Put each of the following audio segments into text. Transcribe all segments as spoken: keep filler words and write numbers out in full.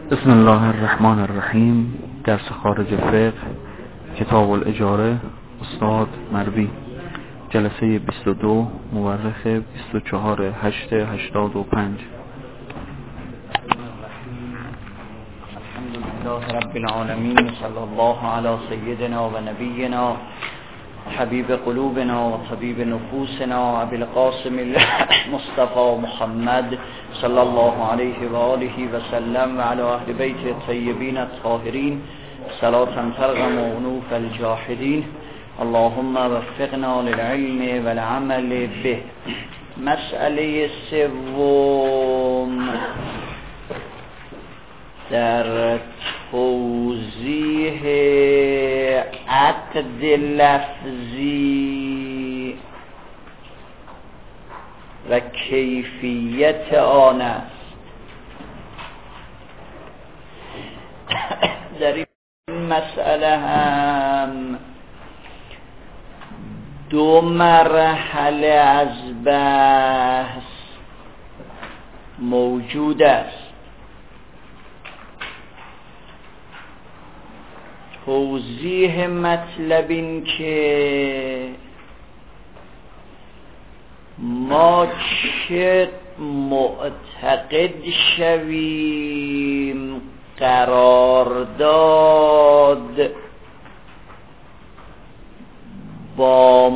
بسم الله الرحمن الرحیم. درس خارج فقه، کتاب الاجاره، استاد مروی، جلسه بیست و دو، مورخ بیست و چهار هشت هشتاد و پنج. الحمدلله رب العالمین، صلی الله علی سیدنا و نبینا حبیب قلوبنا و طبیب نفوسنا ابی القاسم المصطفى محمد صلی الله علیه و آله و سلم و علی اهل بیت الطیبین الطاهرین صلاة ترغم انوف الجاحدین. اللهم وفقنا للعلم والعمل به. مسئله سوم در توضیح عقد لفظی و کیفیت آن است. در این مسئله هم دو مرحله از بحث موجود است. توضیح مطلب این که ما چه معتقد شویم قرارداد با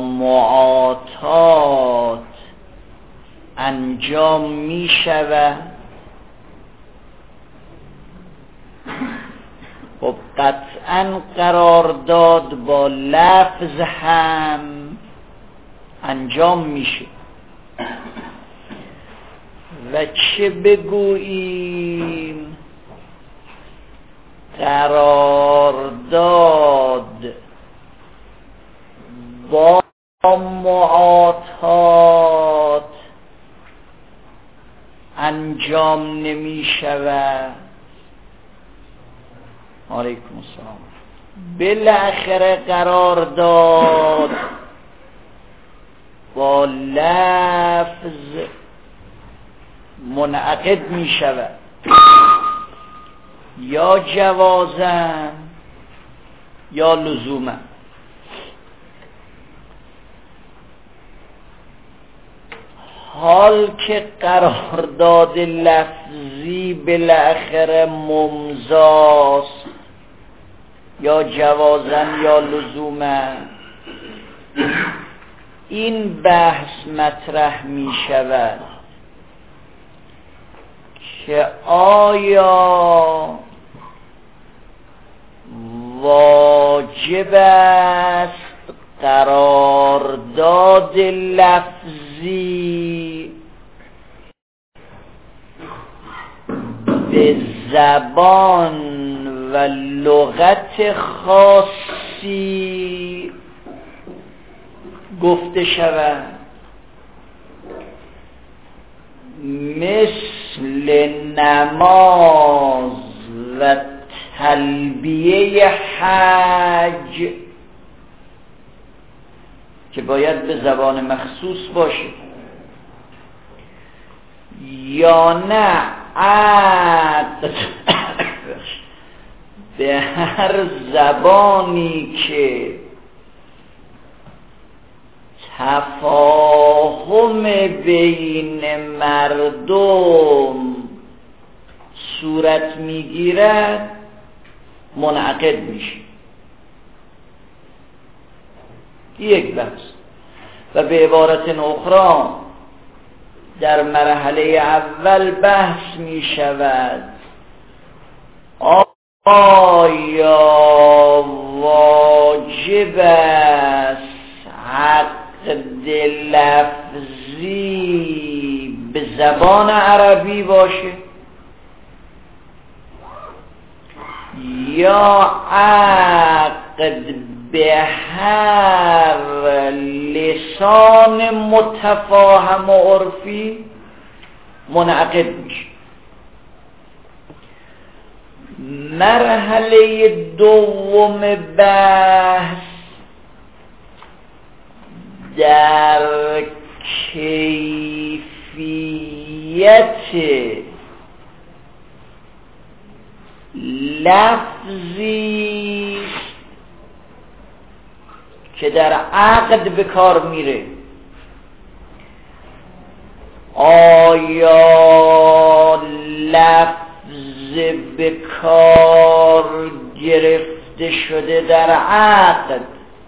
معاطات انجام می شود. خب قطعا قرارداد با لفظ هم انجام میشه و چه بگوییم قرارداد با معاطات انجام نمی شود. علیکم السلام. بالاخره قرارداد با لفظ منعقد می شود، یا جوازن یا لزوما. حال که قرارداد لفظی بالاخره ممضاست، یا جوازن یا لزوما، این بحث مطرح می شود که آیا واجب است قرارداد لفظی به زبان و لغت خاصی گفته شود، مثل نماز و تلبیه حج که باید به زبان مخصوص باشه، یا نه عقد به هر زبانی که تفاهم بین مردم صورت میگیرد منعقد میشه. یک بحث. و به عبارت اخرى در مرحله اول بحث می شود آیا واجب است عقد لفظی به زبان عربی باشه یا عقد به هر لسان متفاهم و عرفی منعقد میشه. مرحله دوم بحث در کیفیت لفظی که در عقد به کار میره. آیا لفظ به کار گرفته شده در عقد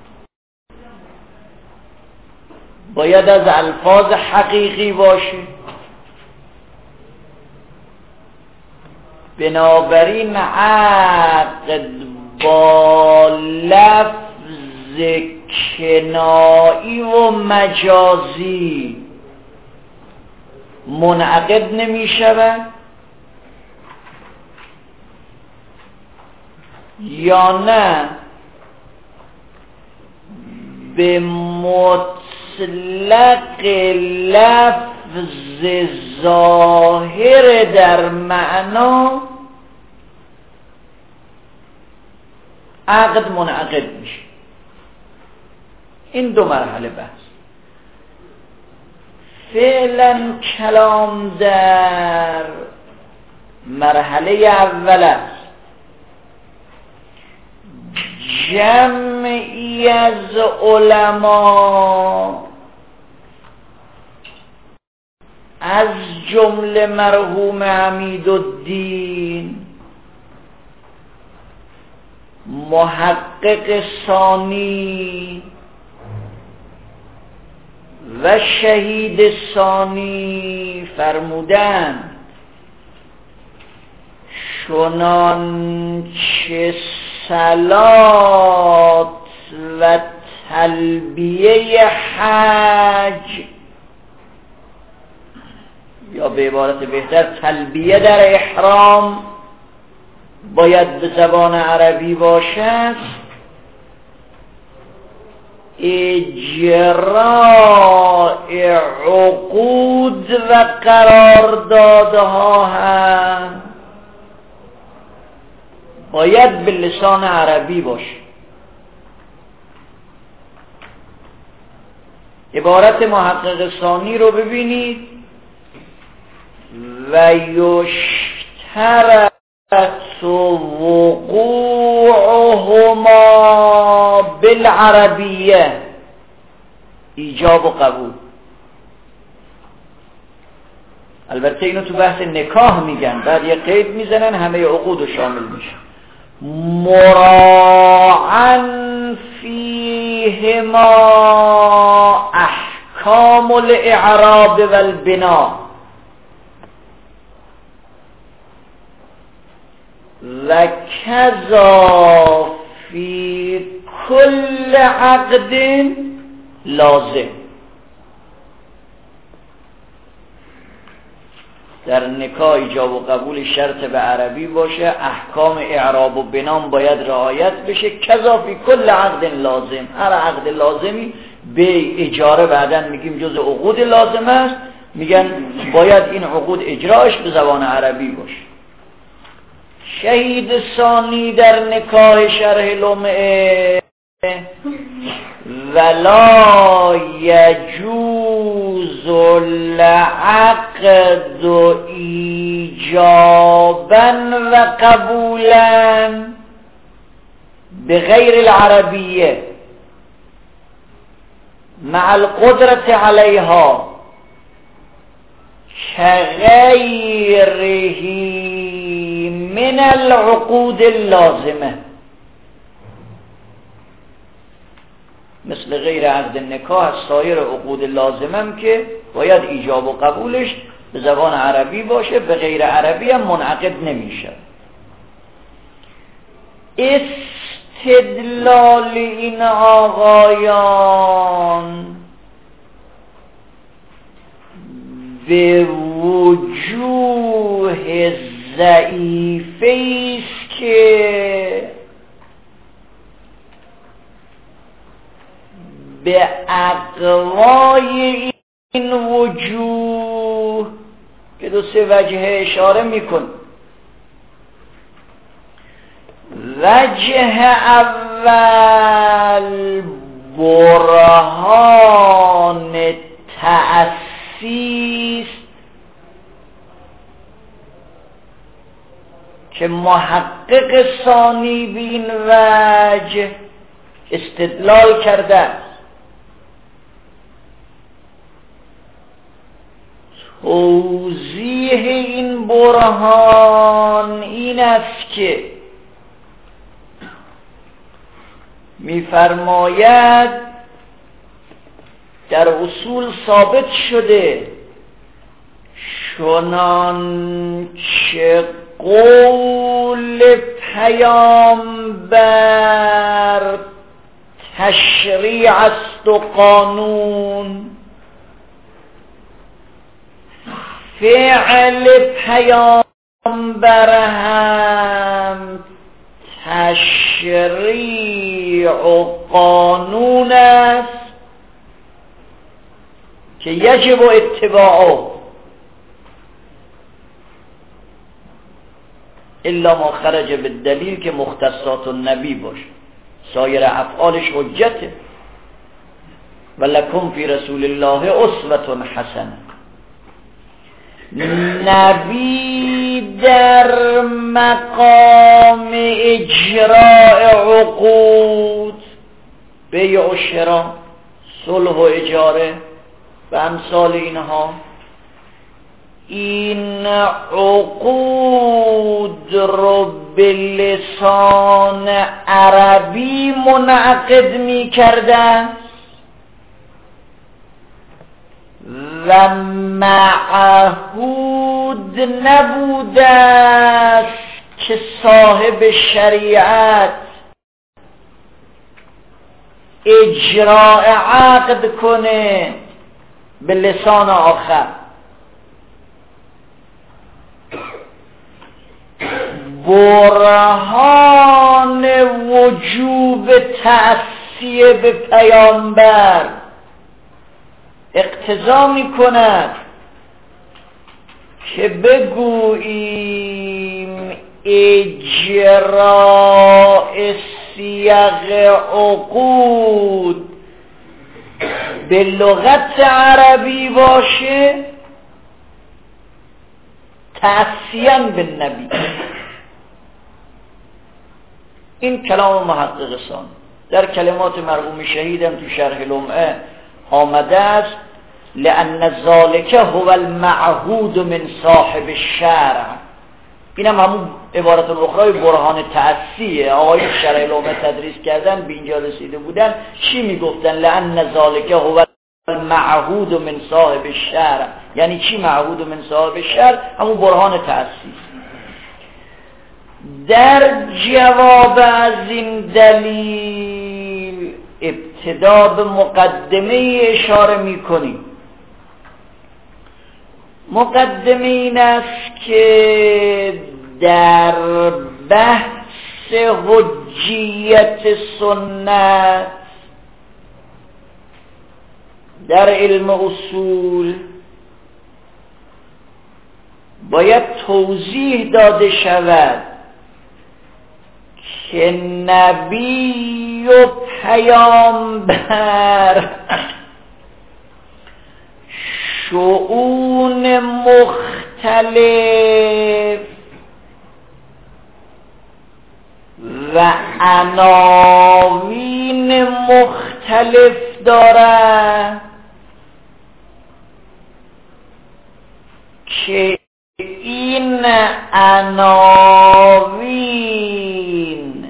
باید از الفاظ حقیقی باشه؟ بنابراین عقد با لفظ کنایی و مجازی منعقد نمی شود یا نه به مطلق لفظ ظاهر در معنا عقد منعقد میشه؟ این دو مرحله بحث. فعلا کلام در مرحله اول است. جمعی از علما از جمله مرحوم حمیدالدین، محقق ثانی و شهید ثانی فرمودند چنانچه صلات و تلبیه حج، یا به عبارت بهتر تلبیه در احرام باید به زبان عربی باشد، اجراء عقود و قراردادها هم باید به لسان عربی باشه. عبارت محقق ثانی رو ببینید. و یشترط وقوعهما بالعربیه، ایجاب و قبول. البته اینو تو بحث نکاح میگن، بعد یه قید میزنن همه عقود شامل میشه. مراعا فیهما احکام الاعراب والبناء و کذا فی کل عقد لازم. در نکاح ایجاب و قبول شرط به عربی باشه، احکام اعراب و بنام باید رعایت بشه. کذا فی کل عقد لازم، هر عقد لازمی به اجاره بعدن میگیم جز عقود لازم است، میگن باید این عقود اجراش به زبان عربی باشه. شهید ثانی در نکاح شرح لمعه ولا یجوز العقد ایجابا و قبولا بغیر العربیه مع القدرت علیها كغيره من العقود اللازمه، مثل غیر عقد نکاح از سایر عقود لازمم که باید ایجاب و قبولش به زبان عربی باشه، به غیر عربی هم منعقد نمیشه. استدلال این آقایان به وجوه ضعیفه است که به اقوای این وجوه که دو سه وجه اشاره میکن. وجه اول برهان تأسیس که محقق ثانی بین وجه استدلال کرده است. توضیح این برهان این است که می‌فرماید در اصول ثابت شده چنانچه قول پیامبر تشریع است و قانون، فعل پیامبر هم تشریع و قانون است که یجب اتباعه الا ما خرج بالدلیل که مختصات النبی باشه، سایر افعالش حجته. ولکم فی رسول الله اسوة حسنه. نبی در مقام اجراء عقود، بیع و شراء، صلح و اجاره و امثال اینها، این عقود رو به لسان عربی منعقد می کردن و معهود نبوده است که صاحب شریعت اجراء عقد کنه به لسان آخر. برهان وجوب تعصیه به پیامبر اقتضا می کند که بگوییم اجراء صیغ عقود به لغت عربی باشه تعصیاً به نبی. این کلام محقق ثانی در کلمات مرحوم شهیدم تو شرح لمعه آمده است. لأن ذالک هو المعهود من صاحب الشرع. اینم همون عبارت الاخرى برهان تعصیه. آقای شرح لمعه تدریس کردن به اینجا رسیده بودن چی میگفتن؟ لأن ذالک هو المعهود من صاحب الشرع. یعنی چی معهود من صاحب الشرع؟ همون برهان تعصیه. در جواب از این دلیل ابتدا به مقدمه اشاره می‌کنیم. مقدمه این است که در بحث حجیت سنت در علم اصول باید توضیح داده شود که نبی و پیامبر شؤون مختلف و عناوین مختلف دارد که این عناوین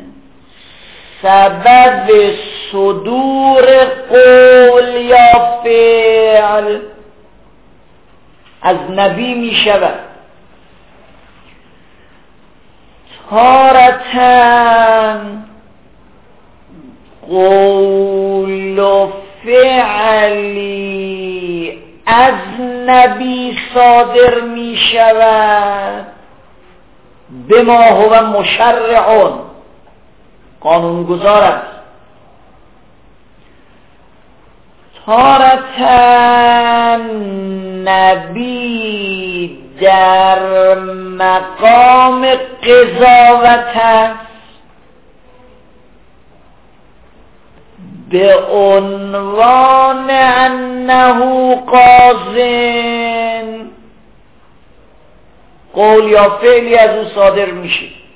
سبب صدور قول یا فعل از نبی می شود. تارتاً قول و فعلی از نبی صادر می شود بما هو مشرع، قانونگذار است. تارتاً نبی در مقام قضاوت است به عنوان انه قاضٍ، قول یا فعلی از او صادر میشه.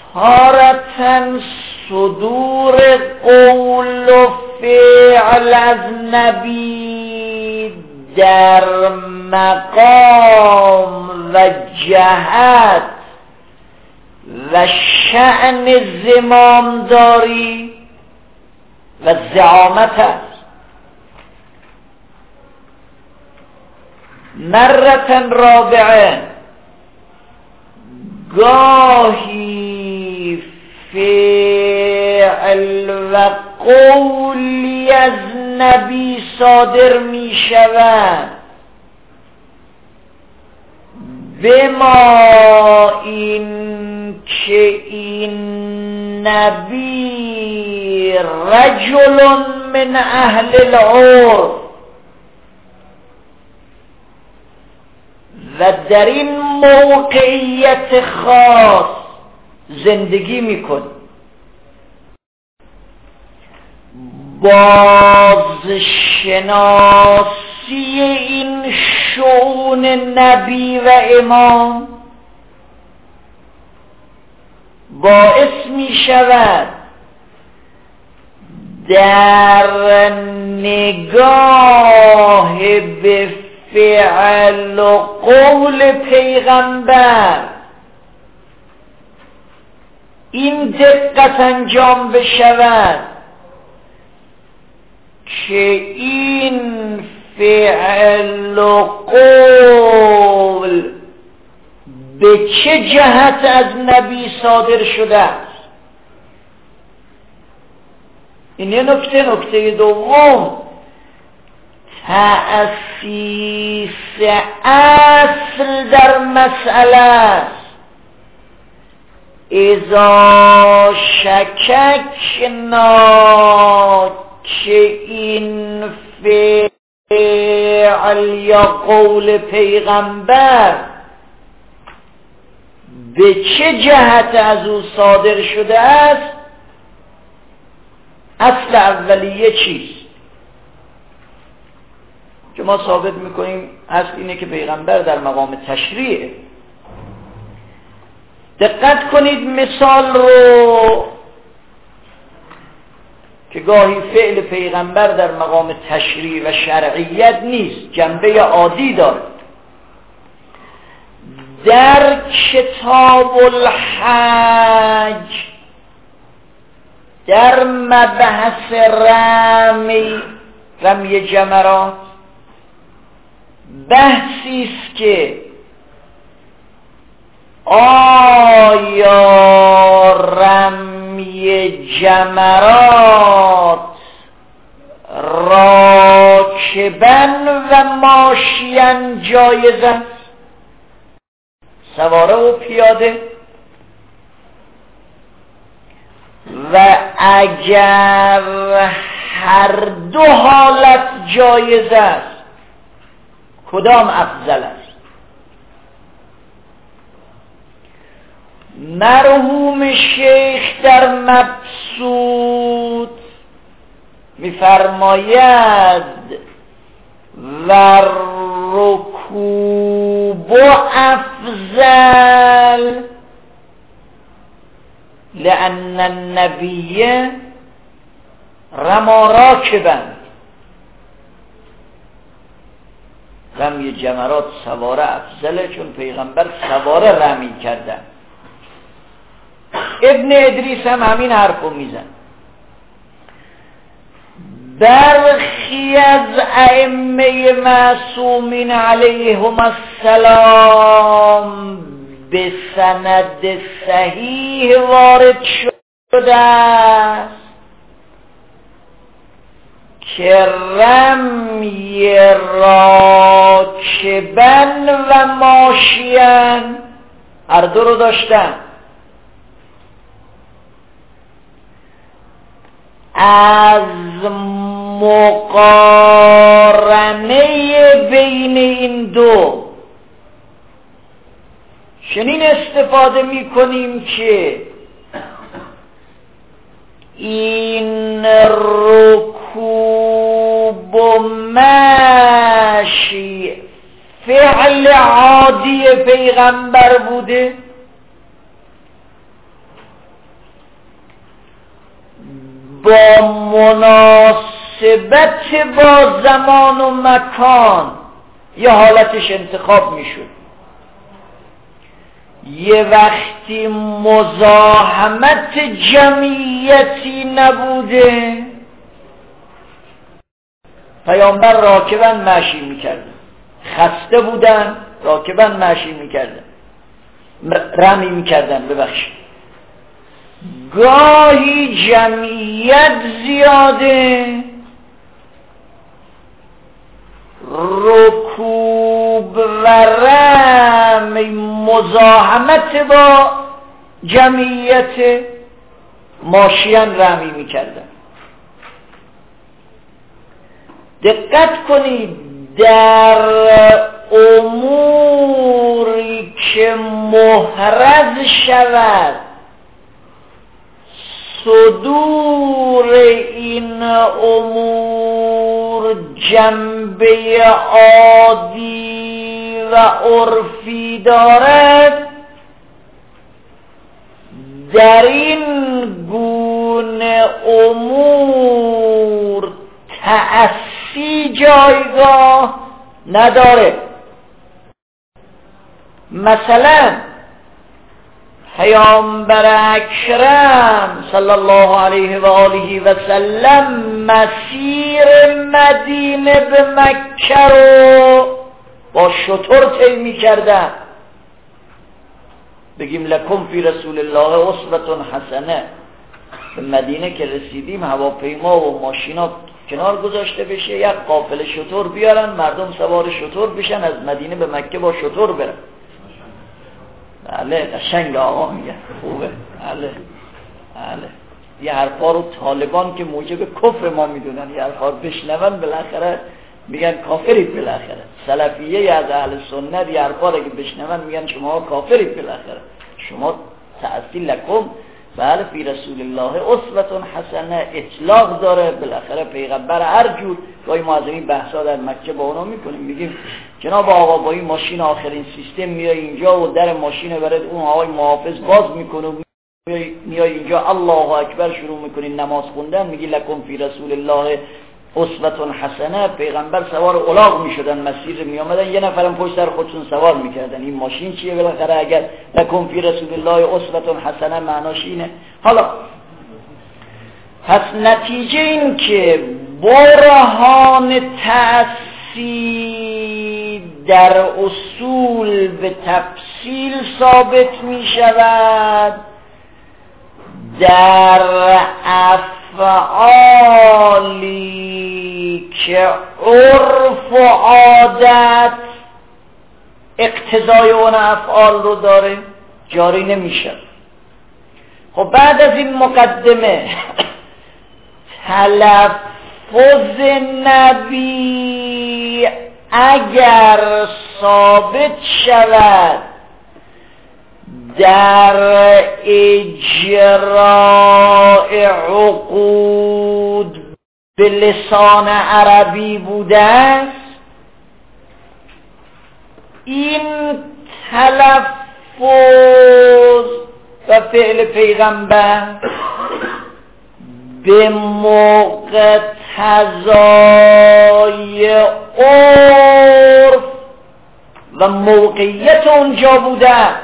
تارةً صدور قول و فعل از نبی در مقام و جهت و شأن زمامداری و زعامت است. مرة رابعه گاهی فعل و قولی از نبی صادر می شود بما این که این نبی رجل من اهل العرف و در این موقعیت خاص زندگی میکن. بازشناسی این شؤون نبی و امام باعث می شود در نگاه به فعل و قول پیغمبر این دقت انجام بشود که این فعل و قول به چه جهت از نبی صادر شده است. این یه نکته. نکته دوم تأسیس اصل در مسئله است. اذا شککنا که این فعل یا قول پیغمبر به چه جهت از او صادر شده است، اصل اولیه چیست که ما ثابت میکنیم؟ اصل اینه که پیغمبر در مقام تشریعه. دقت کنید مثال رو که گاهی فعل پیغمبر در مقام تشریع و شرعیت نیست، جنبه عادی داره. در کتاب الحج در مبحث رمی رمی جمرات بحثی است که آیا رمی جمرات راکبن و ماشین جایز است، سواره و پیاده؟ و اگر هر دو حالت جایز است کدام افضل است؟ مرحوم شیخ در مبسوط می‌فرماید و رکوب افضل لأن النبی رما راکبا. رمی جمرات سواره افضله چون پیغمبر سواره رمی کردن. ابن ادریس هم همین حرفو میزن. برخی از ائمه معصومین علیهم السلام به سند صحیح وارد شده است که رمی راکبن و ماشین هر دو رو داشتن. از مقارنه بین این دو چنین استفاده می کنیم که این رکوب و مشی فعل عادی پیغمبر بوده با مناسبت با زمان و مکان یه حالتش انتخاب میشد. یه وقتی مزاحمت جمعیتی نبوده، پیامبر راکباً مشی میکردن، خسته بودن راکباً مشی میکردن، رمی میکردن ببخشید. گاهی جمعیت زیاده، رکوب و رمی مزاحمت با جمعیت، ماشیان رمی میکردن. دقت کنید در اموری که محرز شود صدور این امور جنبه عادی و عرفی دارد، در این گونه امور تأسی جایگاه نداره. مثلا پیامبر اکرم صلی الله علیه و آله و سلم مسیر مدینه به مکه رو با شتر طی می‌کردن. بگیم لکم فی رسول الله اسوة حسنه. به مدینه که رسیدیم هواپیما و ماشینا کنار گذاشته بشه، یک قافله شتر بیارن، مردم سوار شتر بشن، از مدینه به مکه با شتر برن. بله قشنگ آقا میگه خوبه. بله بله یه حرفا رو طالبان که موجب کفر ما میدونن، یه حرفا بشنون بالاخره میگن کافرید. بالاخره سلفیه از اهل سنت یه حرفا رو که بشنون میگن شما کافرید. بالاخره شما تأصیل لکم بله فی رسول الله اسوة حسنه اطلاق داره. بالاخره پیغمبر هر جور گاهی ما از این بحثا در مکه با اونا میکنیم، میگیم جناب آقا با این ماشین آخرین سیستم میای اینجا و در ماشین برات اون آقای محافظ باز میکنه، میای اینجا الله اکبر شروع میکنی نماز خوندن، میگی لکم فی رسول الله اسوة حسنه. پیغمبر سوار الاغ میشدن، مسیر میامدن، یه نفرم پشت سر خودشون سوار میکردن. این ماشین چیه بالاخره اگر لکم فی رسول الله اسوة حسنه معناش اینه؟ حالا پس نتیجه این که برهان تأثیر در اصول به تفصیل ثابت میشود، در افعالی که عرف و عادت اقتضای اون افعال رو داره جاری نمیشه. خب بعد از این مقدمه تلفظ نبی اگر ثابت شود در اجراء عقود به لسان عربی بوده است، این تلفظ و فعل پیغمبر به موقع تضای عرف و موقعیت اونجا بوده است.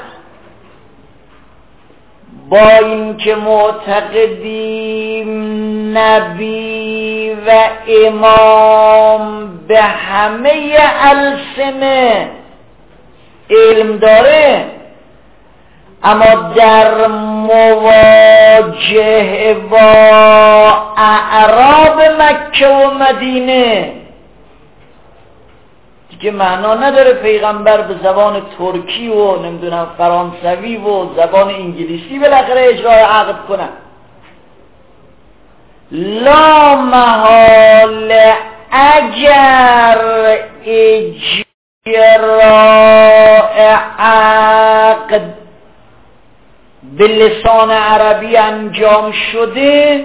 با اینکه معتقدیم نبی و امام به همه السنه علم داره، اما در مواجهه با اعراب مکه و مدینه دیگه معنا نداره پیغمبر به زبان ترکی و نمیدونم فرانسوی و زبان انگلیسی بالاخره اجرای عقد کنن. لا محال اگر اجرای عقد به لسان عربی انجام شده،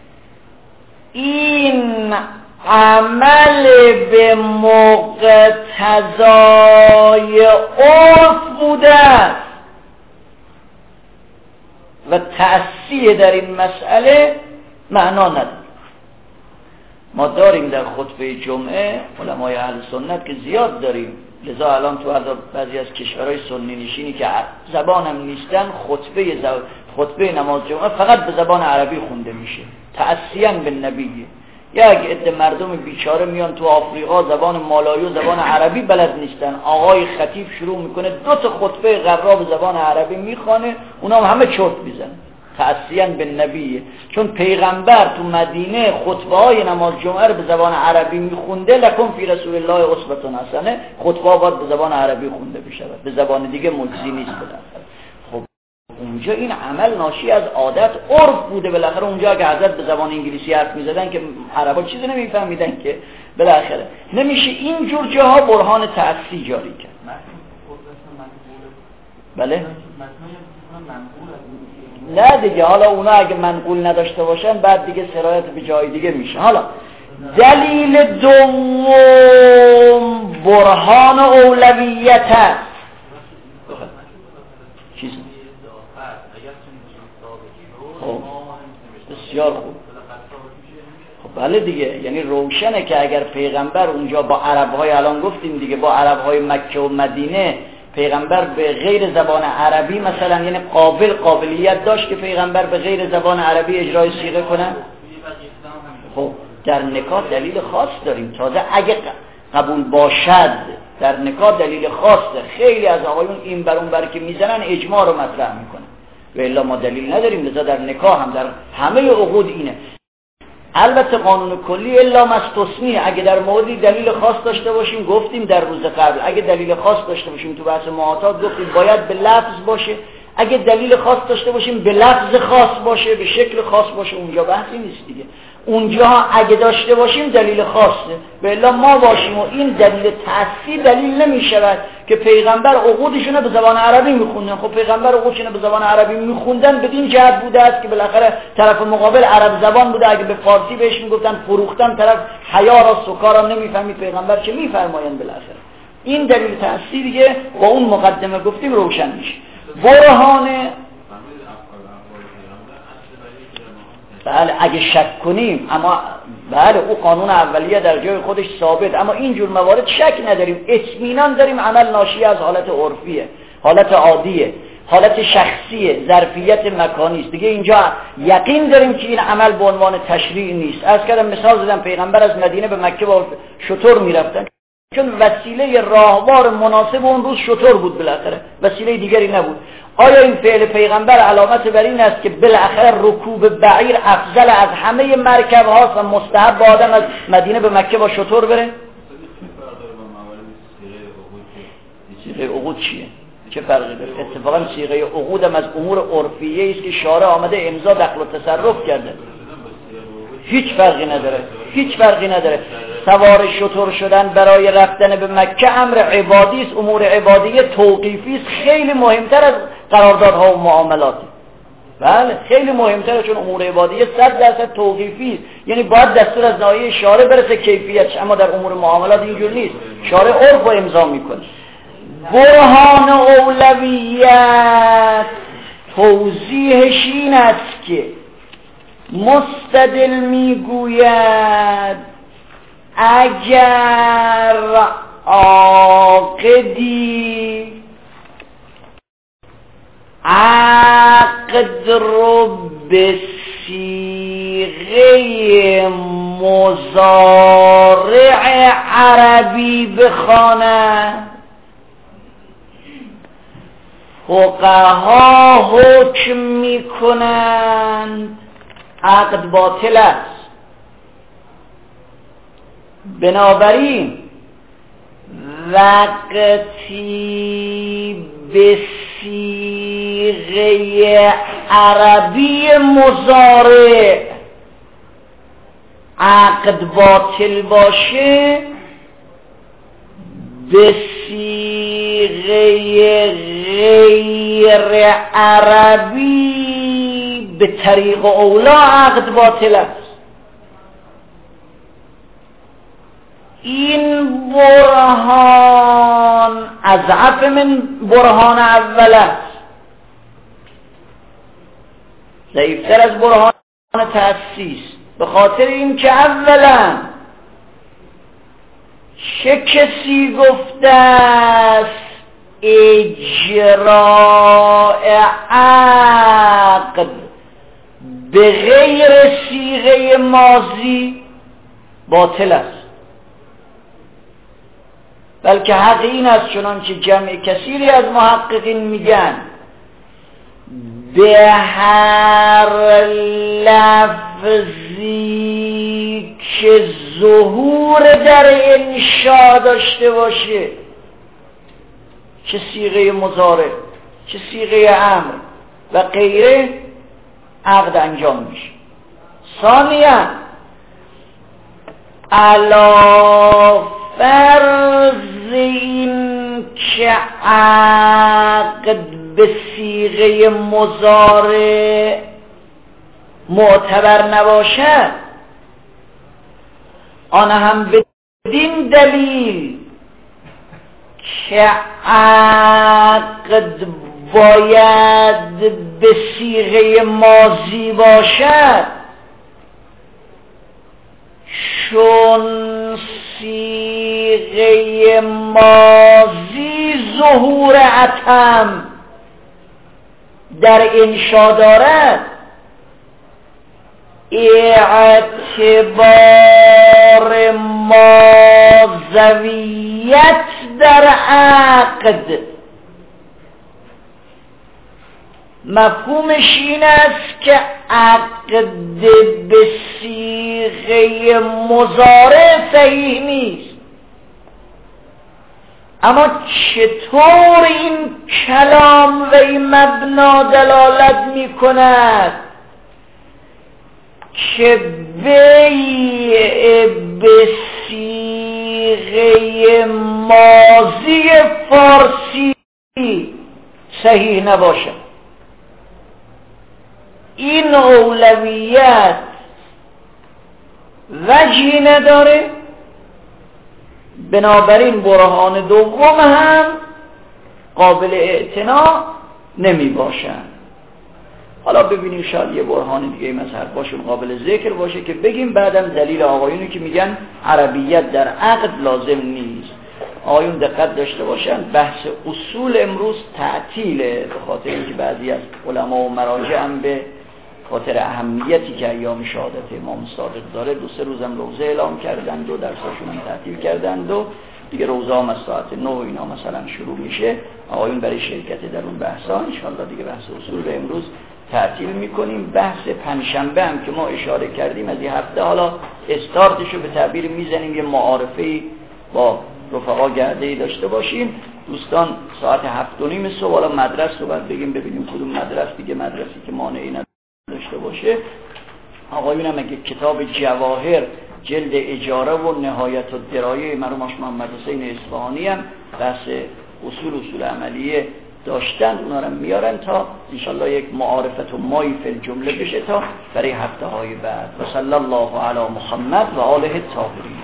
این عمل به موقع تضای عرف بوده است و تأثیر در این مسئله معنا نداره. ما داریم در خطبه جمعه علمای اهل سنت که زیاد داریم، لذا الان تو بعضی از کشورهای سنی نشینی که زبان هم نیستن خطبه زب... خطبه نماز جمعه فقط به زبان عربی خونده میشه، تأسیاً به نبی. یک عده مردم بیچاره میان تو آفریقا زبان مالایی و زبان عربی بلد نیستن، آقای خطیب شروع میکنه دو تا خطبه غرا به زبان عربی میخوانه، اونا هم همه چرت میزنن، تأسیاً به نبی. چون پیغمبر تو مدینه خطبه های نماز جمعه رو به زبان عربی میخونده، لکن فی رسول الله اسوة حسنه، خطبه باید به زبان عربی خونده بشه، به زبان دیگه مجزی نیست. خب اونجا این عمل ناشی از عادت عرف بوده، بالاخره اونجا که حضرت به زبان انگلیسی حرف میزدن که عربا چیزی نمیفهمیدن که، بالاخره نمیشه این جور جاها برهان تأسی جاری کرد. بله؟ نه دیگه، حالا اونا اگه منقول نداشته باشن بعد دیگه سرایت به جای دیگه میشه. حالا دلیل دوم برهان اولویت است. چیز خب بسیار خوب. خب بله دیگه، یعنی روشنه که اگر پیغمبر اونجا با عربهای، الان گفتیم دیگه، با عربهای مکه و مدینه پیغمبر به غیر زبان عربی مثلا، یعنی قابل قابلیت داشت که پیغمبر به غیر زبان عربی اجرای صیغه کنه. خب در نکاح دلیل خاص داریم، تازه اگه قبول باشد در نکاح دلیل خاصه. خیلی از آقایون این بر اون بر که میزنن اجماع رو مطرح میکنن و الا ما دلیل نداریم، لذا در نکاح هم در همه عقود اینه. البته قانون کلی الا مستثنی، اگه در موردی دلیل خاص داشته باشیم، گفتیم در روز قبل اگه دلیل خاص داشته باشیم تو بحث معاطات گفتیم باید به لفظ باشه، اگه دلیل خاص داشته باشیم به لفظ خاص باشه، به شکل خاص باشه، اونجا بحثی نیست دیگه. اونجا اگه داشته باشیم دلیل خاصه، به الا ما باشیم و این دلیل تأثیر دلیل نمیشود که پیغمبر عقودشون به زبان عربی میخوندن. خب پیغمبر عقودشون به زبان عربی میخوندن بدین جهت بوده است که بالاخره طرف مقابل عرب زبان بوده، اگه به فارسی بهش میگفتن فروختن، طرف حیا را سکارا نمیفهمید پیغمبر چه میفرمایند، بالاخره این دلیل تأثیر دیگه با اون مقدمه گفتیم روشن میشه. برهان بله اگه شک کنیم، اما بله او قانون اولیه در جای خودش ثابت، اما اینجور موارد شک نداریم، اطمینان داریم عمل ناشی از حالت عرفیه، حالت عادیه، حالت شخصیه، ظرفیت مکانی است دیگه. اینجا یقین داریم که این عمل به عنوان تشریع نیست. از کردم مثال زدم پیغمبر از مدینه به مکه با شتر میرفتن، چون وسیله راهوار مناسب اون روز شتر بود، بالاخره وسیله دیگری نبود. آیا این فعل پیغمبر علامت بر این است که بالاخره رکوب بعیر افضل از همه مرکب هاست و مستحب آدم از مدینه به مکه با شتر بره؟ صیغه عقود چیه؟ چه فرقی داره؟ اتفاقا صیغه عقود هم از امور عرفیه است که شارع آمده امضا دخل و تصرف کرده. هیچ فرقی نداره، هیچ فرقی نداره. سوار شتر شدن برای رفتن به مکه امر عبادی است، امور عبادیه توقیفی است، خیلی مهمتر از قراردادها و معاملات. بله خیلی مهمتره، چون امور عبادیه صد درصد توقیفی است، یعنی باید دستور از ناحیه شارع برسه کیفیتش، اما در امور معاملات اینجور نیست، شارع عرف رو امضا میکنه. برهان اولویت توضیحش این است که مستدل میگوید اگر عاقدی عقد رو به صیغه مضارع عربی بخواند، فقها حکم میکنند عقد باطل است. بنابراین وقتی به صیغه عربی مضارع عقد باطل باشه، به صیغه غیر عربی به طریق اولا عقد باطل است. این برهان اضعف من برهان اول است، ضعیفتر از برهان تأسیس، به خاطر این که اولا چه کسی گفته است اجراء عقد به غیر صیغه ماضی باطل است، بلکه حق این است چنانچه جمع کثیری از محققین میگن به هر لفظی که ظهور در انشا داشته باشه، چه صیغه مضارع چه صیغه امر و غیره، عقد انجام میشه. ثانیاً علی فرض این که عقد به صیغه مضارع معتبر نباشد، آن هم بدین دلیل که عقد باید به صیغه ماضی باشد، چون صیغه ماضی ظهور اتم در انشا دارد، اعتبار ماضویت در عقد مفهومش این است که عقد به صیغه مضارع صحیح نیست. اما چطور این کلام و این مبنا دلالت می کند که بیع به صیغه ماضی فارسی صحیح نباشد؟ این اولویت وجهی نداره، بنابراین برهان دوم هم قابل اعتنا نمی باشن. حالا ببینیم شاید یه برهان دیگه مظهر باشه قابل ذکر باشه که بگیم بعدم دلیل آقایونی که میگن عربیت در عقد لازم نیست. آقایون دقت داشته باشن، بحث اصول امروز تعطیله، به خاطر اینکه بعضی از علما و مراجع هم به خاطر اهمیتی که ایام شهادت امام صادق داره دو سه روزم روزه اعلام کردند و درساشون هم تعطیل کردند و دیگه روزه هم از ساعت نه اینا مثلا شروع میشه. آقایون برای شرکت در اون بحثا انشالله دیگه بحث اصول رو امروز تعطیل میکنیم. بحث پنجشنبه هم که ما اشاره کردیم از این هفته، حالا استارتش رو به تعبیر میزنیم، یه معارفه‌ای با رفقا گرده‌ای داشته باشیم. دوستان ساعت هفت و نیم صبح حالا مدرسه رو بعد بگیم ببینیم کدوم مدرسه دیگه مدرسی که مانعی داشته باشه. آقایون هم اگه کتاب جواهر جلد اجاره و نهایت الدرایه مرحوم محمد حسین اصفهانی هم بحث اصول اصول عملیه داشتن، اونا رو میارن تا انشالله یک معارفت و مایی فی الجمله بشه تا برای هفته های بعد. و صلی الله علی محمد و آله الطاهرین.